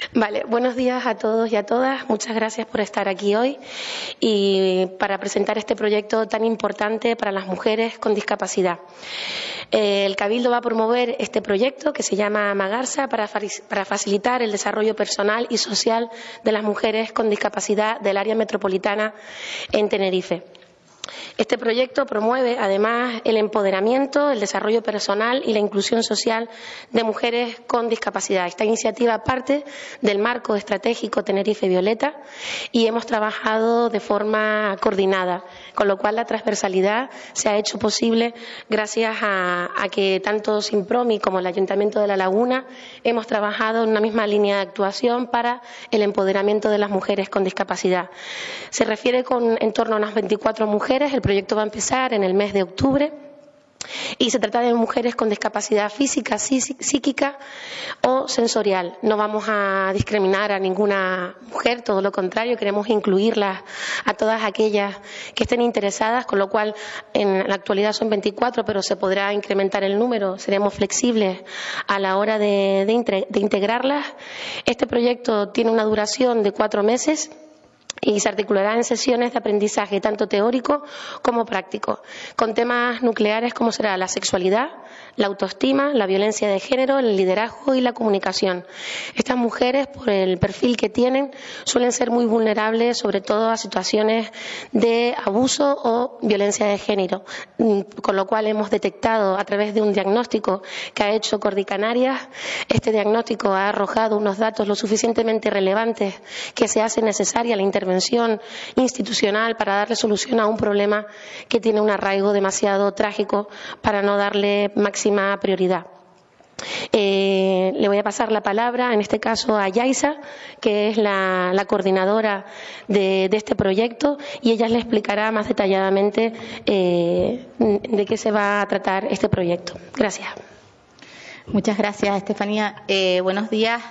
Vale, buenos días a todos y a todas. Muchas gracias por estar aquí hoy y para presentar este proyecto tan importante para las mujeres con discapacidad. El Cabildo va a promover este proyecto que se llama Magarsa para facilitar el desarrollo personal y social de las mujeres con discapacidad del área metropolitana en Tenerife. Este proyecto promueve, además, el empoderamiento, el desarrollo personal y la inclusión social de mujeres con discapacidad. Esta iniciativa parte del marco estratégico Tenerife Violeta y hemos trabajado de forma coordinada, con lo cual la transversalidad se ha hecho posible gracias a que tanto Simpromi como el Ayuntamiento de La Laguna hemos trabajado en una misma línea de actuación para el empoderamiento de las mujeres con discapacidad. Se refiere en torno a unas 24 mujeres. El proyecto va a empezar en el mes de octubre y se trata de mujeres con discapacidad física, psíquica o sensorial. No vamos a discriminar a ninguna mujer, todo lo contrario, queremos incluirlas a todas aquellas que estén interesadas, con lo cual en la actualidad son 24, pero se podrá incrementar el número, seremos flexibles a la hora de integrarlas. Este proyecto tiene una duración de 4 meses. Y se articulará en sesiones de aprendizaje tanto teórico como práctico, con temas nucleares como será la sexualidad, la autoestima, la violencia de género, el liderazgo y la comunicación. Estas mujeres, por el perfil que tienen, suelen ser muy vulnerables, sobre todo a situaciones de abuso o violencia de género, con lo cual hemos detectado a través de un diagnóstico que ha hecho Cordi Canarias. Este diagnóstico ha arrojado unos datos lo suficientemente relevantes que se hace necesaria la intervención institucional para darle solución a un problema que tiene un arraigo demasiado trágico para no darle máxima prioridad. Le voy a pasar la palabra, en este caso, a Yaisa, que es la coordinadora de este proyecto, y ella le explicará más detalladamente de qué se va a tratar este proyecto. Gracias. Muchas gracias, Estefanía. Buenos días.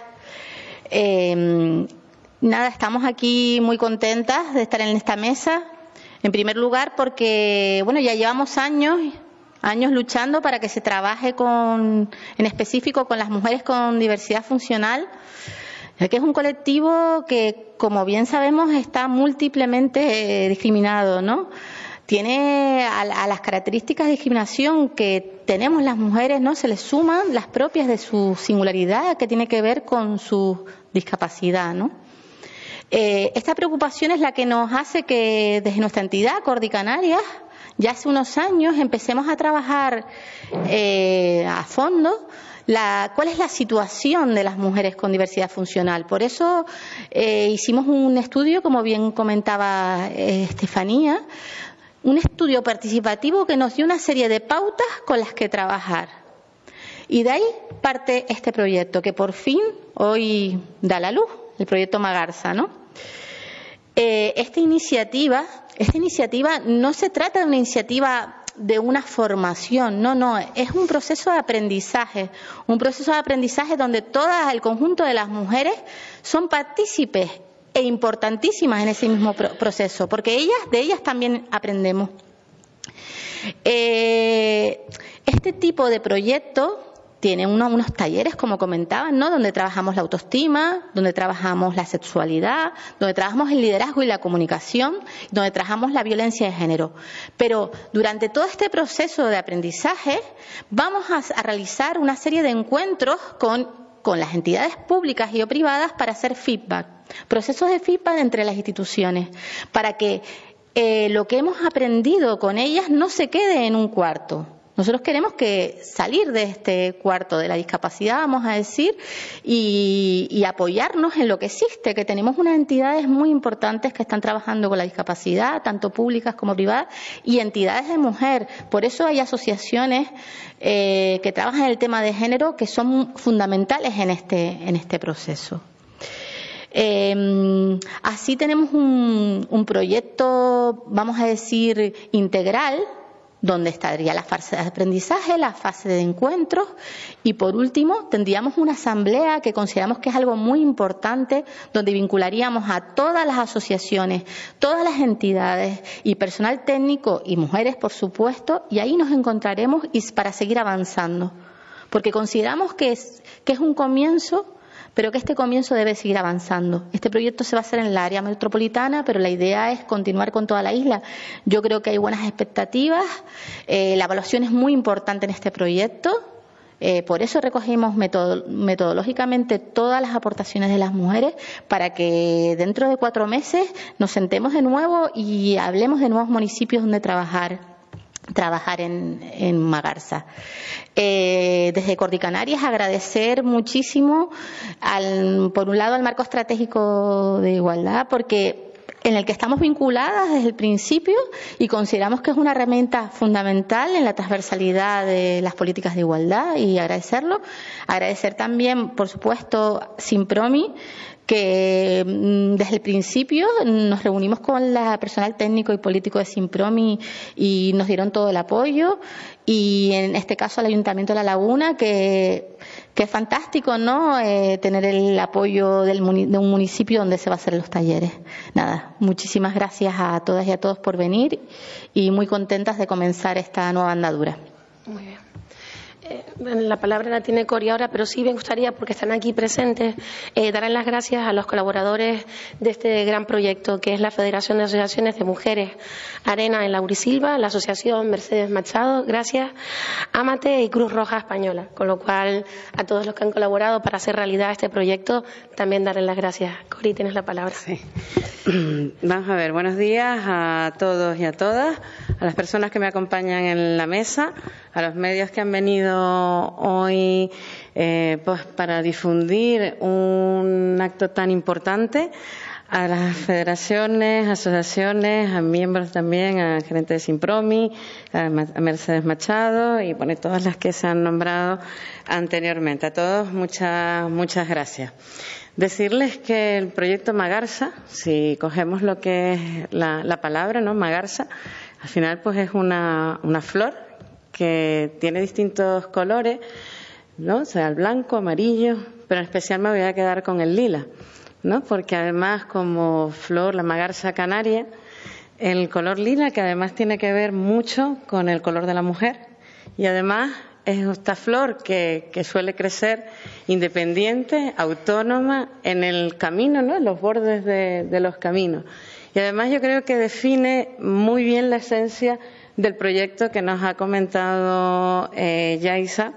Nada, estamos aquí muy contentas de estar en esta mesa. En primer lugar, porque ya llevamos años luchando para que se trabaje en específico con las mujeres con diversidad funcional, ya que es un colectivo que, como bien sabemos, está múltiplemente discriminado, ¿no? Tiene a las características de discriminación que tenemos las mujeres, ¿no? Se les suman las propias de su singularidad, que tiene que ver con su discapacidad, ¿no? Esta preocupación es la que nos hace que desde nuestra entidad, Cordi Canarias, ya hace unos años empecemos a trabajar a fondo cuál es la situación de las mujeres con diversidad funcional. Por eso hicimos un estudio, como bien comentaba Estefanía, un estudio participativo que nos dio una serie de pautas con las que trabajar. Y de ahí parte este proyecto, que por fin hoy da la luz, el proyecto Magarsa, ¿no? Esta iniciativa no se trata de una iniciativa de una formación, no, es un proceso de aprendizaje donde el conjunto de las mujeres son partícipes e importantísimas en ese mismo proceso, porque de ellas también aprendemos. Este tipo de proyecto tiene unos talleres, como comentaban, ¿no? Donde trabajamos la autoestima, donde trabajamos la sexualidad, donde trabajamos el liderazgo y la comunicación, donde trabajamos la violencia de género. Pero durante todo este proceso de aprendizaje vamos a realizar una serie de encuentros con las entidades públicas y o privadas para hacer feedback, procesos de feedback entre las instituciones, para que lo que hemos aprendido con ellas no se quede en un cuarto. Nosotros queremos salir de este cuarto de la discapacidad, vamos a decir, y apoyarnos en lo que existe, que tenemos unas entidades muy importantes que están trabajando con la discapacidad, tanto públicas como privadas, y entidades de mujer. Por eso hay asociaciones que trabajan en el tema de género que son fundamentales en este proceso. Así tenemos un proyecto, vamos a decir, integral, donde estaría la fase de aprendizaje, la fase de encuentros y, por último, tendríamos una asamblea que consideramos que es algo muy importante, donde vincularíamos a todas las asociaciones, todas las entidades y personal técnico y mujeres, por supuesto, y ahí nos encontraremos para seguir avanzando, porque consideramos que es un comienzo, pero que este comienzo debe seguir avanzando. Este proyecto se va a hacer en el área metropolitana, pero la idea es continuar con toda la isla. Yo creo que hay buenas expectativas, la evaluación es muy importante en este proyecto. Por eso recogimos metodológicamente todas las aportaciones de las mujeres para que dentro de 4 meses nos sentemos de nuevo y hablemos de nuevos municipios donde trabajar en Magarsa. Desde Cordicanarias agradecer muchísimo por un lado al marco estratégico de igualdad, porque en el que estamos vinculadas desde el principio y consideramos que es una herramienta fundamental en la transversalidad de las políticas de igualdad, y agradecerlo. Agradecer también, por supuesto, Simpromi, que desde el principio nos reunimos con el personal técnico y político de Simpromi y nos dieron todo el apoyo, y en este caso al Ayuntamiento de La Laguna, que es fantástico, ¿no? Tener el apoyo de un municipio donde se va a hacer los talleres. Nada, muchísimas gracias a todas y a todos por venir y muy contentas de comenzar esta nueva andadura. Muy bien. La palabra la tiene Cori ahora, pero sí me gustaría, porque están aquí presentes, darles las gracias a los colaboradores de este gran proyecto, que es la Federación de Asociaciones de Mujeres Arena en Laurisilva, la Asociación Mercedes Machado, gracias, Amate y Cruz Roja Española. Con lo cual, a todos los que han colaborado para hacer realidad este proyecto, también darles las gracias. Cori, tienes la palabra. Sí. Vamos a ver, buenos días a todos y a todas, a las personas que me acompañan en la mesa, a los medios que han venido hoy pues para difundir un acto tan importante, a las federaciones, asociaciones, a miembros también, a gerente de Simpromi, a Mercedes Machado y bueno, todas las que se han nombrado anteriormente. A todos muchas gracias. Decirles que el proyecto Magarsa, si cogemos lo que es la palabra, ¿no? Magarsa, al final pues es una flor que tiene distintos colores, ¿no? O sea, el blanco, amarillo, pero en especial me voy a quedar con el lila, ¿no? Porque además, como flor, la magarsa canaria, el color lila, que además tiene que ver mucho con el color de la mujer, y además es esta flor que suele crecer independiente, autónoma, en el camino, ¿no? En los bordes de los caminos. Y además yo creo que define muy bien la esencia del proyecto que nos ha comentado Yaisa,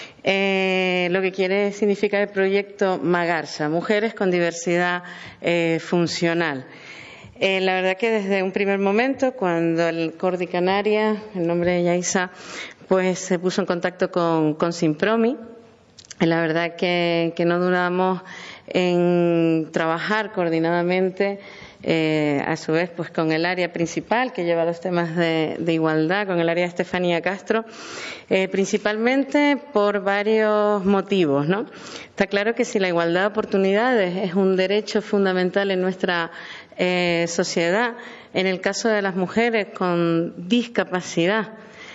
lo que quiere significar el proyecto Magarsa, Mujeres con Diversidad Funcional. La verdad que desde un primer momento, cuando el Cordicanarias, el nombre de Yaisa, pues se puso en contacto con Simpromi, la verdad que no dudamos en trabajar coordinadamente, a su vez pues con el área principal que lleva los temas de igualdad, con el área de Estefanía Castro, principalmente por varios motivos, ¿no? Está claro que si la igualdad de oportunidades es un derecho fundamental en nuestra sociedad, en el caso de las mujeres con discapacidad,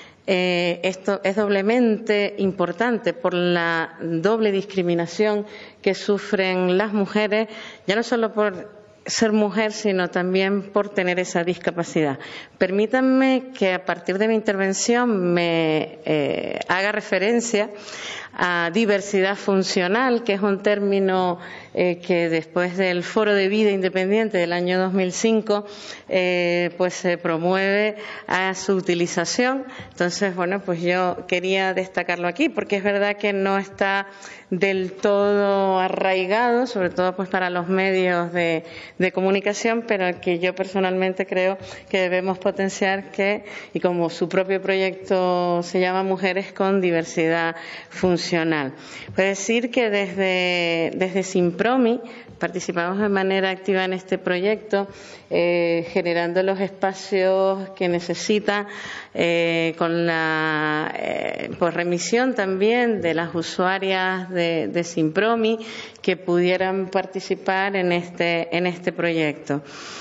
esto es doblemente importante por la doble discriminación que sufren las mujeres, ya no solo por ser mujer, sino también por tener esa discapacidad. Permítanme que a partir de mi intervención me haga referencia a diversidad funcional, que es un término que después del Foro de Vida Independiente del año 2005 pues se promueve a su utilización. Entonces, bueno, pues yo quería destacarlo aquí porque es verdad que no está del todo arraigado, sobre todo pues para los medios de comunicación, pero que yo personalmente creo que debemos potenciar, y como su propio proyecto se llama Mujeres con Diversidad Funcional. Puedo decir que desde Simpromi participamos de manera activa en este proyecto, generando los espacios que necesita, con la pues remisión también de las usuarias de Simpromi que pudieran participar en este proyecto.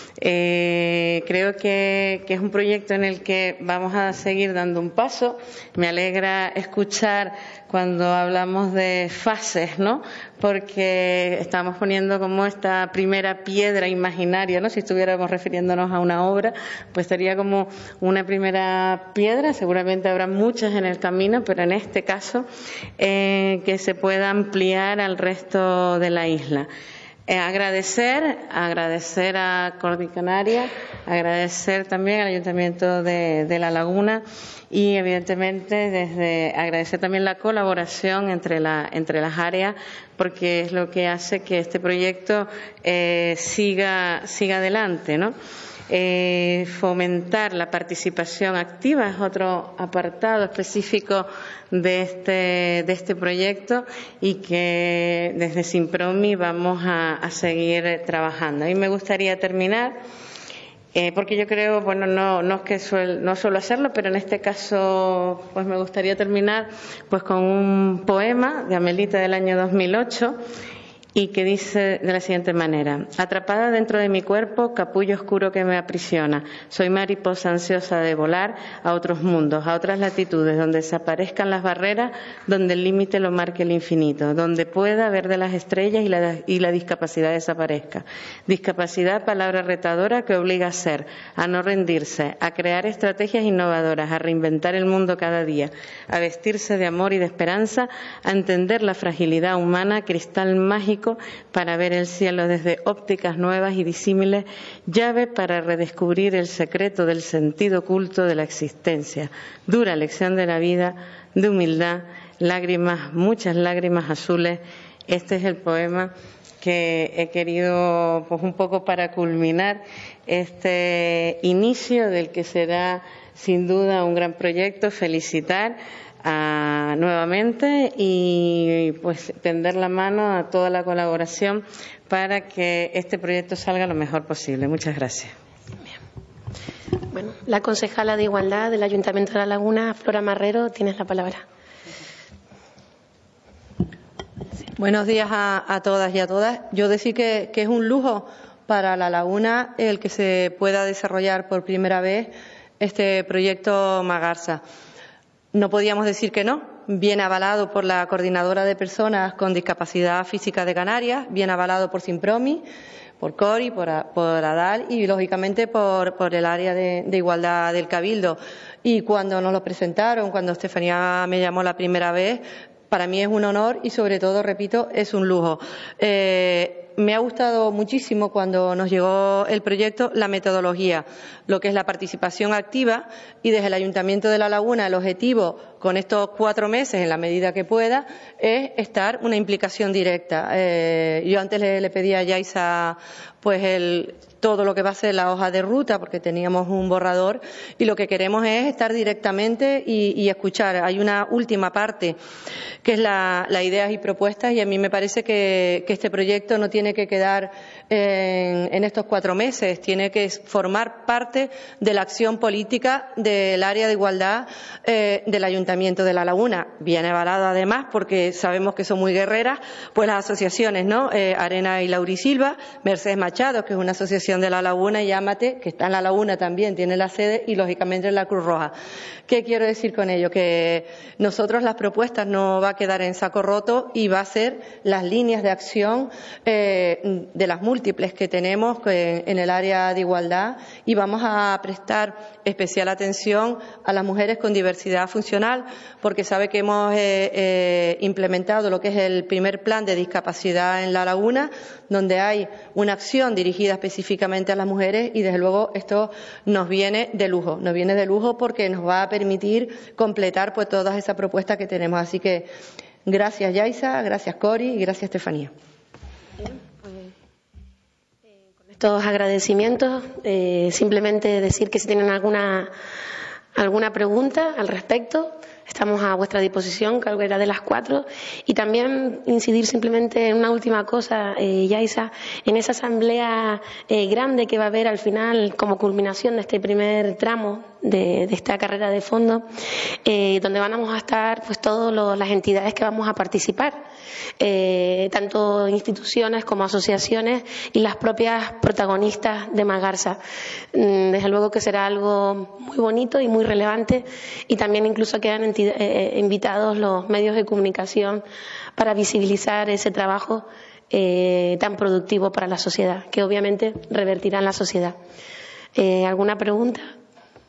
Creo que es un proyecto en el que vamos a seguir dando un paso. Me alegra escuchar cuando hablamos de fases, ¿no? Porque estamos poniendo como esta primera piedra imaginaria, ¿no? Si estuviéramos refiriéndonos a una obra, pues sería como una primera piedra. Seguramente habrá muchas en el camino, pero en este caso que se pueda ampliar al resto centro de la isla. Agradecer a Cordi Canaria, agradecer también al Ayuntamiento de La Laguna y, evidentemente, agradecer también la colaboración entre las áreas, porque es lo que hace que este proyecto siga adelante, ¿no? Fomentar la participación activa es otro apartado específico de este proyecto y que desde Simpromi vamos a seguir trabajando. A mí me gustaría terminar porque yo creo, bueno, no es que no suelo hacerlo, pero en este caso pues me gustaría terminar pues con un poema de Amelita del año 2008 y que dice de la siguiente manera: atrapada dentro de mi cuerpo, capullo oscuro que me aprisiona, soy mariposa ansiosa de volar a otros mundos, a otras latitudes, donde desaparezcan las barreras, donde el límite lo marque el infinito, donde pueda ver de las estrellas y la discapacidad desaparezca. Discapacidad, palabra retadora que obliga a ser, a no rendirse, a crear estrategias innovadoras, a reinventar el mundo cada día, a vestirse de amor y de esperanza, a entender la fragilidad humana, cristal mágico para ver el cielo desde ópticas nuevas y disímiles, llave para redescubrir el secreto del sentido oculto de la existencia, dura lección de la vida, de humildad, lágrimas, muchas lágrimas azules. Este es el poema que he querido, pues un poco para culminar este inicio del que será sin duda un gran proyecto. Felicitar nuevamente y pues tender la mano a toda la colaboración para que este proyecto salga lo mejor posible. Muchas gracias. Bien. Bueno, la concejala de Igualdad del Ayuntamiento de La Laguna, Flora Marrero, tienes la palabra. Buenos días a todas y a todas. Yo decir que es un lujo para La Laguna el que se pueda desarrollar por primera vez este proyecto Magarsa. No podíamos decir que no, bien avalado por la Coordinadora de Personas con Discapacidad Física de Canarias, bien avalado por Simpromi, por CORI, por ADAL y, lógicamente, por el área de igualdad del Cabildo. Y cuando nos lo presentaron, cuando Estefanía me llamó la primera vez, para mí es un honor y, sobre todo, repito, es un lujo. Me ha gustado muchísimo cuando nos llegó el proyecto la metodología, lo que es la participación activa, y desde el Ayuntamiento de La Laguna el objetivo con estos 4 meses, en la medida que pueda, es estar una implicación directa. Yo antes le pedí a Yaisa pues todo lo que va a ser la hoja de ruta, porque teníamos un borrador, y lo que queremos es estar directamente y escuchar. Hay una última parte que es la ideas y propuestas, y a mí me parece que este proyecto no tiene que quedar en estos 4 meses, tiene que formar parte de la acción política del área de igualdad del Ayuntamiento de La Laguna. Bien avalado además, porque sabemos que son muy guerreras, pues las asociaciones, ¿no? Arena y Laurisilva, Mercedes Machado, que es una asociación de La Laguna, y Ámate, que está en La Laguna también, tiene la sede, y lógicamente la Cruz Roja. ¿Qué quiero decir con ello? Que nosotros las propuestas no va a quedar en saco roto y va a ser las líneas de acción de las múltiples que tenemos en el área de igualdad, y vamos a prestar especial atención a las mujeres con diversidad funcional, porque sabe que hemos implementado lo que es el primer plan de discapacidad en La Laguna, donde hay una acción dirigida específicamente a las mujeres, y desde luego esto nos viene de lujo porque nos va a permitir completar pues todas esas propuestas que tenemos. Así que gracias Yaisa, gracias Cori y gracias Estefanía. Con estos agradecimientos, simplemente decir que si tienen alguna pregunta al respecto, estamos a vuestra disposición, que era de las 4. Y también incidir simplemente en una última cosa, Yaisa, en esa asamblea grande que va a haber al final como culminación de este primer tramo de esta carrera de fondo, donde vamos a estar pues todas las entidades que vamos a participar, tanto instituciones como asociaciones y las propias protagonistas de Magarsa. Desde luego que será algo muy bonito y muy relevante, y también incluso quedan invitados los medios de comunicación para visibilizar ese trabajo tan productivo para la sociedad, que obviamente revertirá en la sociedad. ¿Alguna pregunta?